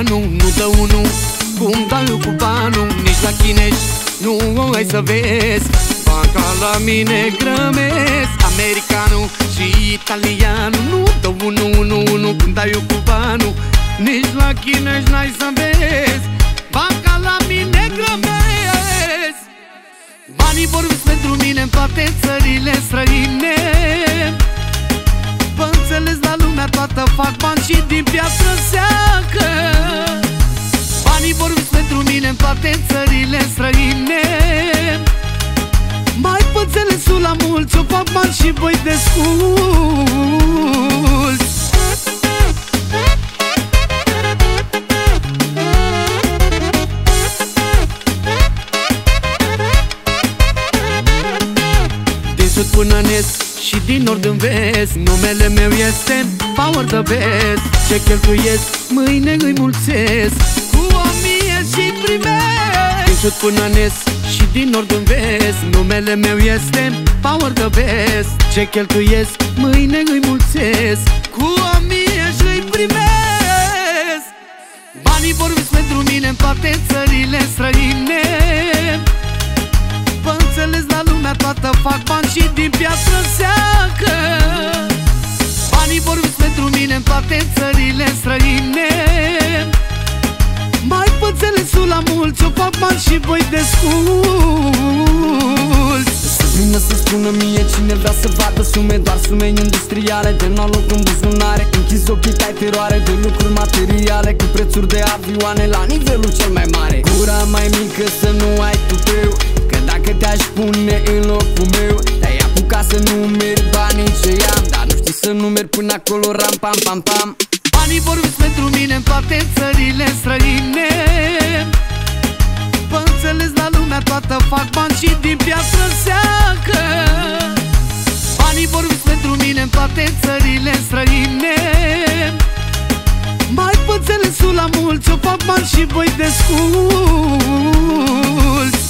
americanul nu dă unul cum dau eu cu banul. Nici la chinezi nu ai să vezi, banca la mine grămesc. Americanul și italianul nu dă unul cum dau eu cu banul. Nici la chinezi n-ai să vezi, banca la mine grămesc. Banii vorbesc pentru mine în toate țările străine. Vă înțeles, la lumea toată fac bani și din piatră seacă. Banii vorbesc pentru mine în toate țările străine. Mai pe înțelesul la mulți, o fac bani și voi desculți. Din sud până în est și din nord în vest, numele meu este Power the Best. Ce cheltuiesc, mâine îi mulțesc cu 1000 și primesc. Din sud până în est și din nord în vest, numele meu este Power the Best. Ce cheltuiesc, mâine îi mulțesc cu 1000 și îi primesc. Banii vorbesc pentru mine în toate țările străine. Vă înțeles, la lumea toată fac bani și din piatră seacă. Banii vorbesc pentru mine în toate țările străine. Mai pe înțelesul la mulți, o fac bani și voi desculți. Să vină să spună mie cine vrea să vadă sume, doar sume industriale, de nou loc în buzunare. Închizi ochii că ai teroare de lucruri materiale, cu prețuri de avioane la nivelul cel mai mare. Gura mai mică să nu ai tupeu, că dacă te-aș pune în locul meu, te-ai apucat să numeri banii ce am, dar nu știi să numeri până acolo, ram pam pam pam. Banii vorbesc pentru mine în toate țările străine. Vă înțeles, la lumea toată fac bani și din piatră seacă. Banii vorbesc pentru mine în toate țările străine. Mai pe înțelesul la mulți, o fac bani și voi desculți.